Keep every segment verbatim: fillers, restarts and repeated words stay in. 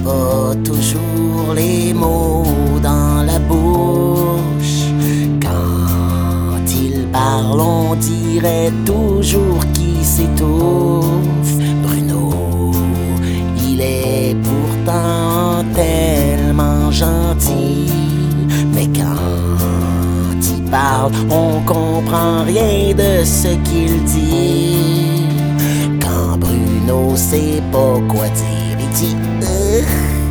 pas toujours les mots dans la bouche. Quand il parle, on dirait toujours qu'il s'étouffe. Bruno, il est pourtant tellement gentil, mais quand il parle, on comprend rien de ce qu'il dit. Quand Bruno sait pas quoi dire, il dit euh.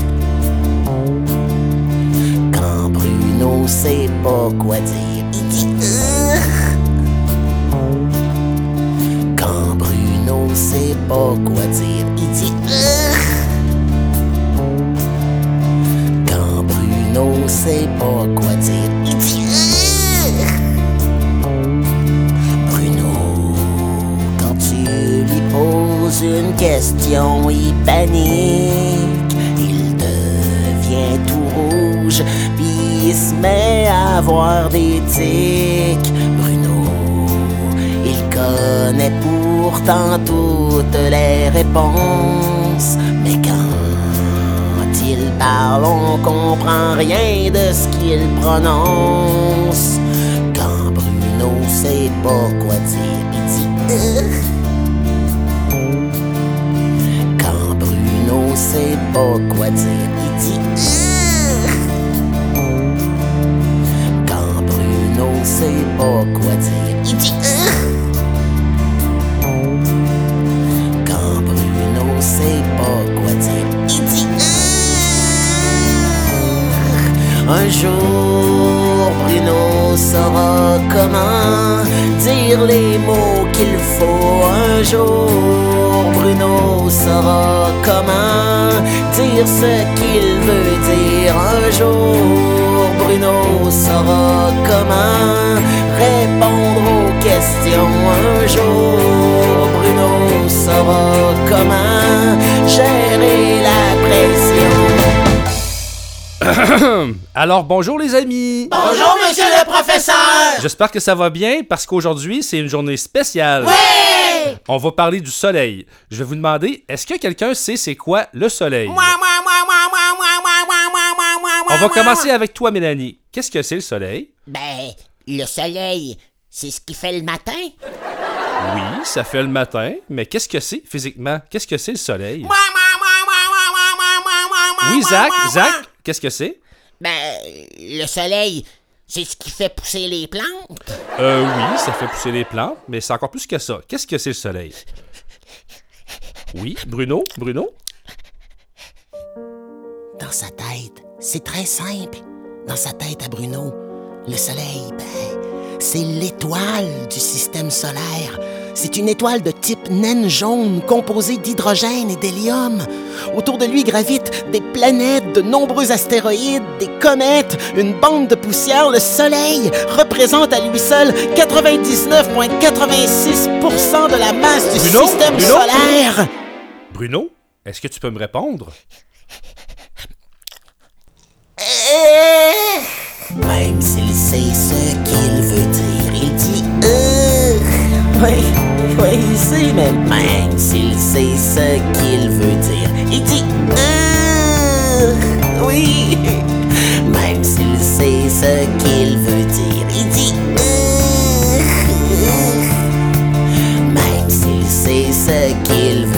Quand Bruno sait pas quoi dire, il dit euh. Quand Bruno sait pas quoi dire, il dit euh. Quand Bruno sait pas quoi dire, il dit euh. Bruno, quand tu lui poses une question, il panique, il devient tout rouge, puis il se met à avoir des tics. Bruno, il connaît pourtant toutes les réponses, mais quand il parle, on comprend rien de ce qu'il prononce. Quand Bruno sait pas quoi dire, il dit euh. Quand Bruno sait pas quoi dire, il dit euh. Quand Bruno sait pas quoi dire, il dit euh. Quand Bruno sait pas quoi dire, il dit euh. Un jour, Bruno saura comment dire les mots qu'il faut. Un jour, Bruno saura comment dire ce qu'il veut dire. Un jour, Bruno saura comment répondre aux questions. Un jour, Bruno saura comment gérer la pression. Alors, bonjour les amis! Bonjour, monsieur le professeur! J'espère que ça va bien parce qu'aujourd'hui, c'est une journée spéciale. Ouais! On va parler du soleil. Je vais vous demander, est-ce que quelqu'un sait c'est quoi le soleil? On va commencer avec toi, Mélanie. Qu'est-ce que c'est le soleil? Ben, le soleil, c'est ce qui fait le matin. Oui, ça fait le matin, mais qu'est-ce que c'est physiquement? Qu'est-ce que c'est le soleil? Oui, Zach, Zach, qu'est-ce que c'est? Ben, le soleil, c'est ce qui fait pousser les plantes. Euh, oui, ça fait pousser les plantes, mais c'est encore plus que ça. Qu'est-ce que c'est le soleil? Oui, Bruno, Bruno? Dans sa tête, c'est très simple. Dans sa tête à Bruno, le soleil, ben, c'est l'étoile du système solaire. C'est une étoile de type naine jaune composée d'hydrogène et d'hélium. Autour de lui gravitent des planètes, de nombreux astéroïdes, des comètes, une bande de poussière. Le soleil représente à lui seul quatre-vingt-dix-neuf virgule quatre-vingt-six pour cent de la masse du Bruno, système Bruno? solaire. Bruno, est-ce que tu peux me répondre? Euh, même s'il sait ce qu'il veut dire, il dit euh. Oui, oui, il sait, mais même s'il sait ce qu'il veut dire, il dit euh. Oui, même s'il sait ce qu'il veut dire, il dit euh. Même s'il sait ce qu'il